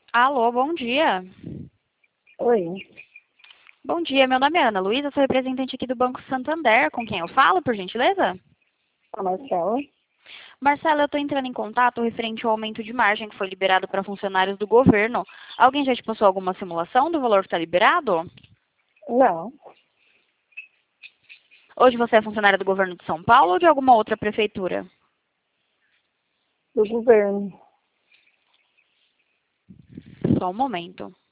Alô, bom dia. Oi, Bom dia, meu nome é Ana Luísa, sou representante aqui do Banco Santander. Com quem eu falo, por gentileza? a Marcela. Marcela, eu estou entrando em contato referente ao aumento de margem que foi liberado para funcionários do governo. Alguém já te passou alguma simulação do valor que está liberado? Não, Hoje você é funcionária do governo de São Paulo ou de alguma outra prefeitura? do governo. Só um momento.